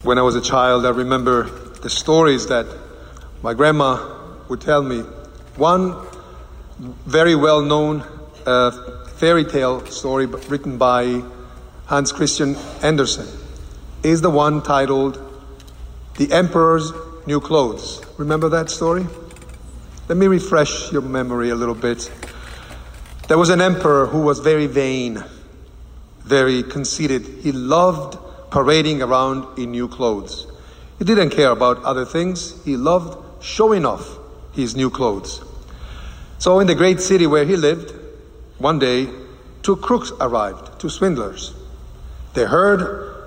When I was a child, I remember the stories that my grandma would tell me. One very well-known fairy tale story written by Hans Christian Andersen is the one titled The Emperor's New Clothes. Remember that story? Let me refresh your memory a little bit. There was an emperor who was very vain, very conceited. He loved parading around in new clothes. He didn't care about other things. He loved showing off his new clothes. So in the great city where he lived, one day, two crooks arrived, two swindlers. They heard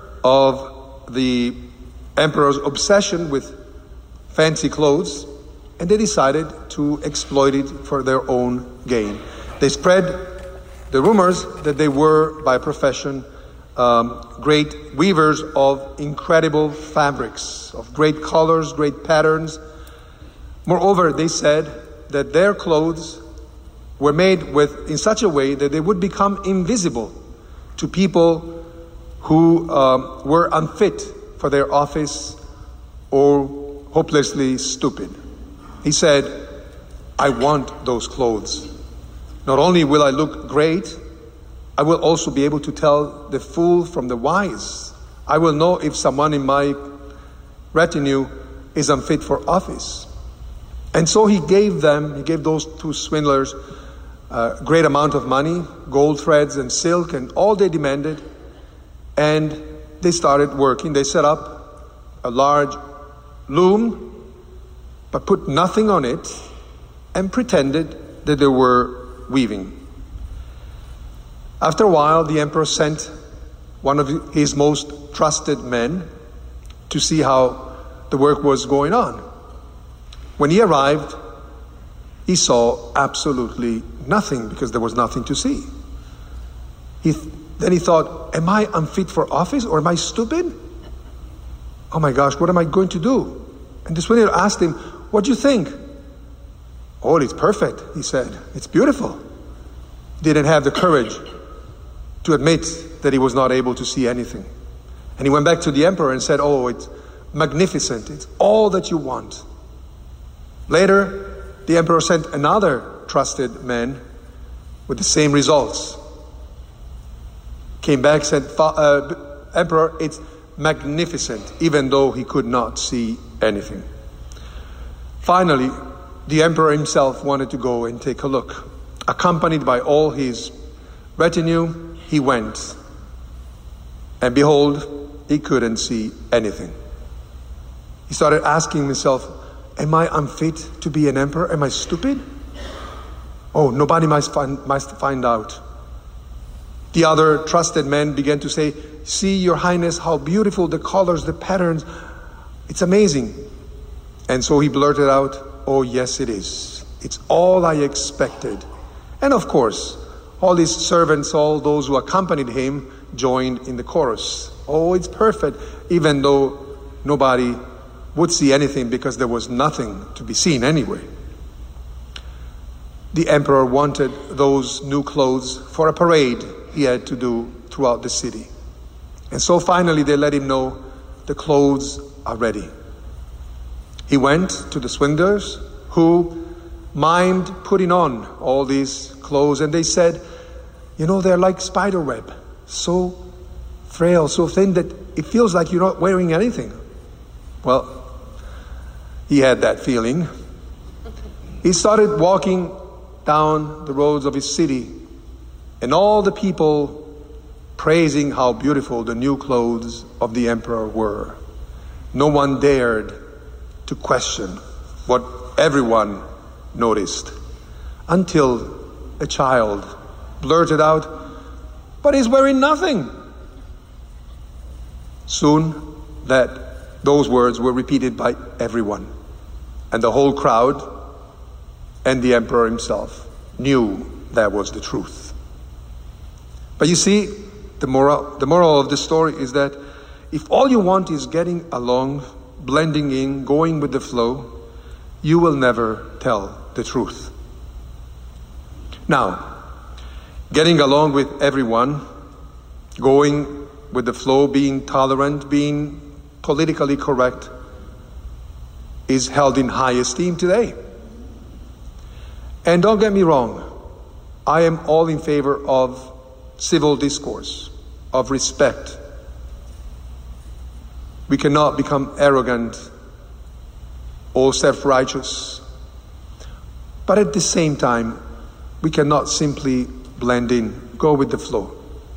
of the emperor's obsession with fancy clothes, and they decided to exploit it for their own gain. They spread the rumors that they were, by profession, great weavers of incredible fabrics, of great colors, great patterns. Moreover, they said that their clothes were made in such a way that they would become invisible to people who were unfit for their office or hopelessly stupid. He said, I want those clothes. Not only will I look great, I will also be able to tell the fool from the wise. I will know if someone in my retinue is unfit for office. And so he gave those two swindlers a great amount of money, gold threads and silk, and all they demanded. And they started working. They set up a large loom, but put nothing on it, and pretended that they were weaving. After a while, the emperor sent one of his most trusted men to see how the work was going on. When he arrived, he saw absolutely nothing because there was nothing to see. Then he thought, am I unfit for office or am I stupid? Oh my gosh, what am I going to do? And the swindler asked him, what do you think? Oh, it's perfect, he said. It's beautiful. He didn't have the courage to admit that he was not able to see anything. And he went back to the emperor and said, oh, it's magnificent. It's all that you want. Later, the emperor sent another trusted man with the same results. Came back, said, Emperor, it's magnificent, even though he could not see anything. Finally, the emperor himself wanted to go and take a look. Accompanied by all his retinue, he went. And behold, he couldn't see anything. He started asking himself, am I unfit to be an emperor? Am I stupid? Oh, nobody must find out. The other trusted men began to say, see, your highness, how beautiful the colors, the patterns. It's amazing. And so he blurted out, oh, yes, it is. It's all I expected. And of course, all his servants, all those who accompanied him, joined in the chorus. Oh, it's perfect, even though nobody would see anything because there was nothing to be seen anyway. The emperor wanted those new clothes for a parade he had to do throughout the city. And so finally they let him know the clothes are ready. He went to the swindlers who mimed putting on all these clothes, and they said, you know, they're like spider web, so frail, so thin that it feels like you're not wearing anything. Well, he had that feeling. He started walking down the roads of his city, and all the people praising how beautiful the new clothes of the emperor were. No one dared to question what everyone noticed, until a child blurted out, but he's wearing nothing. Soon those words were repeated by everyone, and the whole crowd and the emperor himself knew that was the truth. But you see, the moral of the story is that if all you want is getting along, blending in, going with the flow, you will never tell the truth. Now, getting along with everyone, going with the flow, being tolerant, being politically correct is held in high esteem today. And don't get me wrong, I am all in favor of civil discourse, of respect. We cannot become arrogant or self-righteous. But at the same time, we cannot simply blend in, go with the flow.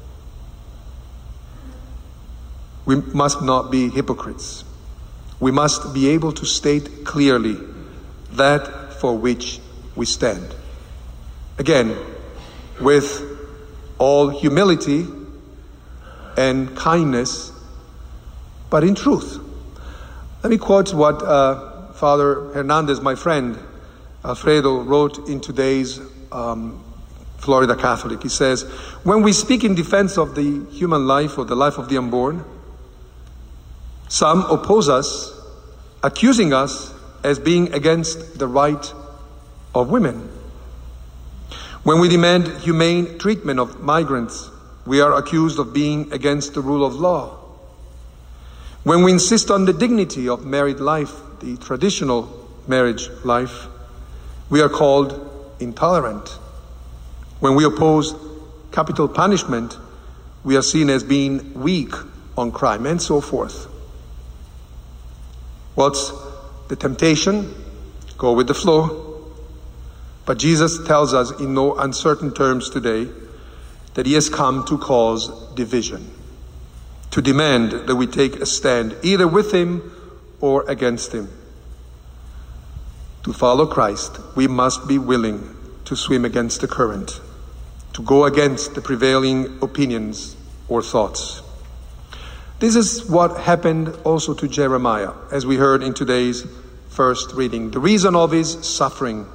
We must not be hypocrites. We must be able to state clearly that for which we stand. Again, with all humility and kindness, but in truth. Let me quote what Father Hernandez, my friend, Alfredo, wrote in today's Florida Catholic. He says, when we speak in defense of the human life or the life of the unborn, some oppose us, accusing us as being against the right of women. When we demand humane treatment of migrants, we are accused of being against the rule of law. When we insist on the dignity of married life, the traditional marriage life, we are called intolerant. When we oppose capital punishment, we are seen as being weak on crime, and so forth. What's the temptation? Go with the flow. But Jesus tells us in no uncertain terms today that he has come to cause division, to demand that we take a stand either with him or against him. To follow Christ, we must be willing to swim against the current, to go against the prevailing opinions or thoughts. This is what happened also to Jeremiah, as we heard in today's first reading. The reason of his suffering.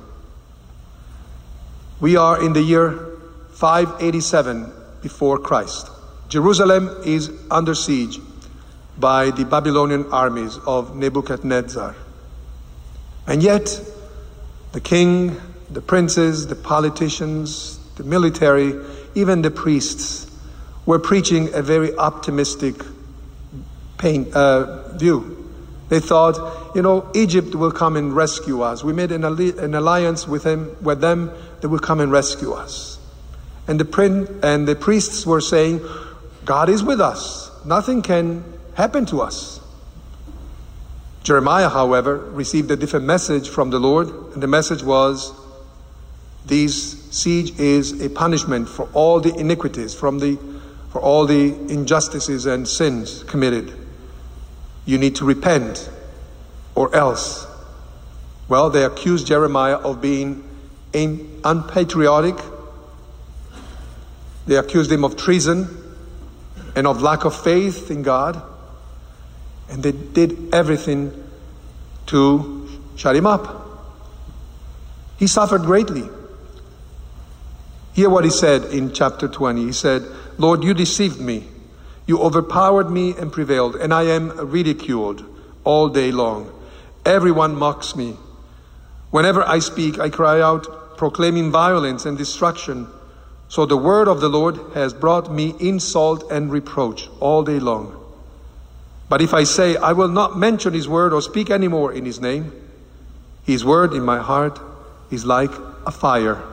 We are in the year 587 before Christ. Jerusalem is under siege by the Babylonian armies of Nebuchadnezzar. And yet, the king, the princes, the politicians, the military, even the priests were preaching a very optimistic view. They thought, Egypt will come and rescue us. We made an alliance with them that will come and rescue us. And the priests were saying, God is with us. Nothing can happen to us. Jeremiah, however, received a different message from the Lord, and the message was, this siege is a punishment for all the iniquities, for all the injustices and sins committed. You need to repent, or else. Well, they accused Jeremiah of being unpatriotic. They accused him of treason and of lack of faith in God. And they did everything to shut him up. He suffered greatly. Hear what he said in chapter 20. He said, Lord, you deceived me. You overpowered me and prevailed, and I am ridiculed all day long. Everyone mocks me. Whenever I speak, I cry out, proclaiming violence and destruction. So the word of the Lord has brought me insult and reproach all day long. But if I say, I will not mention his word or speak anymore in his name, his word in my heart is like a fire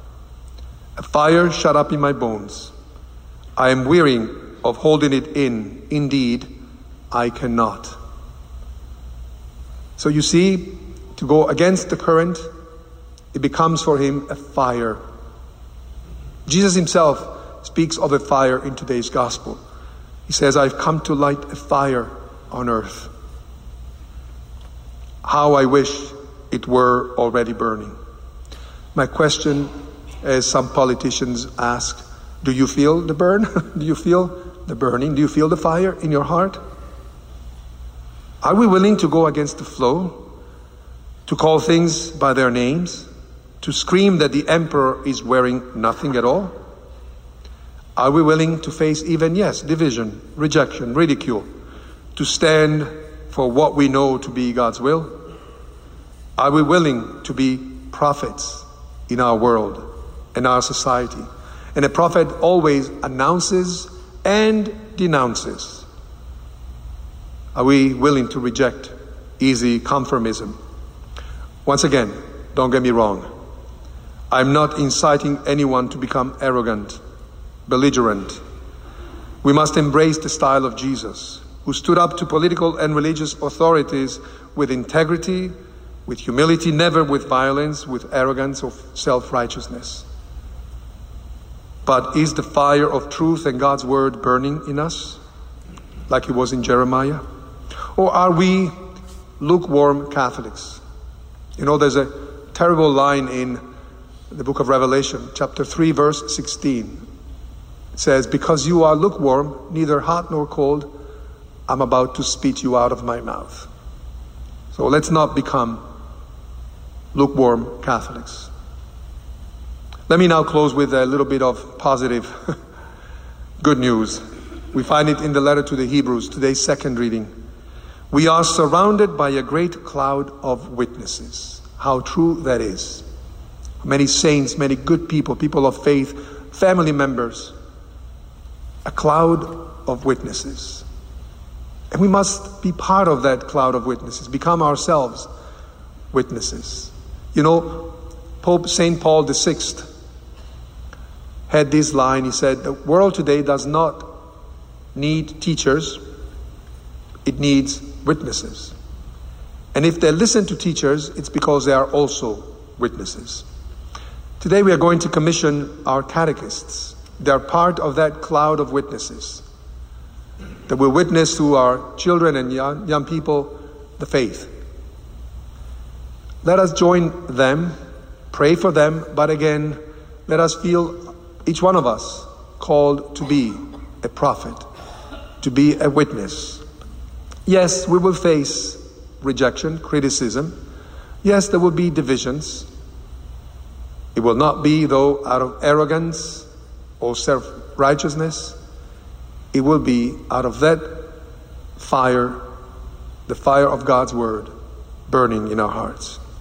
shut up in my bones. I am weary of holding it in. Indeed, I cannot. So you see, to go against the current, it becomes for him a fire. Jesus himself speaks of a fire in today's gospel. He says, I've come to light a fire on earth. How I wish it were already burning. My question, as some politicians ask, do you feel the burn? Do you feel the burning? Do you feel the fire in your heart? Are we willing to go against the flow? To call things by their names? To scream that the emperor is wearing nothing at all? Are we willing to face even, division, rejection, ridicule, to stand for what we know to be God's will? Are we willing to be prophets in our world and our society? And a prophet always announces and denounces. Are we willing to reject easy conformism? Once again, don't get me wrong. I'm not inciting anyone to become arrogant, belligerent. We must embrace the style of Jesus, who stood up to political and religious authorities with integrity, with humility, never with violence, with arrogance or self-righteousness. But is the fire of truth and God's word burning in us, like it was in Jeremiah? Or are we lukewarm Catholics? You know, there's a terrible line in the book of Revelation, chapter 3, verse 16. It says, because you are lukewarm, neither hot nor cold, I'm about to spit you out of my mouth. So let's not become lukewarm Catholics. Let me now close with a little bit of positive good news. We find it in the letter to the Hebrews, today's second reading. We are surrounded by a great cloud of witnesses. How true that is. Many saints, many good people, people of faith, family members. A cloud of witnesses. And we must be part of that cloud of witnesses, become ourselves witnesses. You know, Pope St. Paul VI had this line. He said, the world today does not need teachers, it needs witnesses. And if they listen to teachers, it's because they are also witnesses. Today we are going to commission our catechists. They are part of that cloud of witnesses that will witness to our children and young people the faith. Let us join them, pray for them, but again, let us feel, each one of us, called to be a prophet, to be a witness. Yes, we will face rejection, criticism. Yes, there will be divisions. It will not be, though, out of arrogance or self-righteousness. It will be out of that fire, the fire of God's word, burning in our hearts.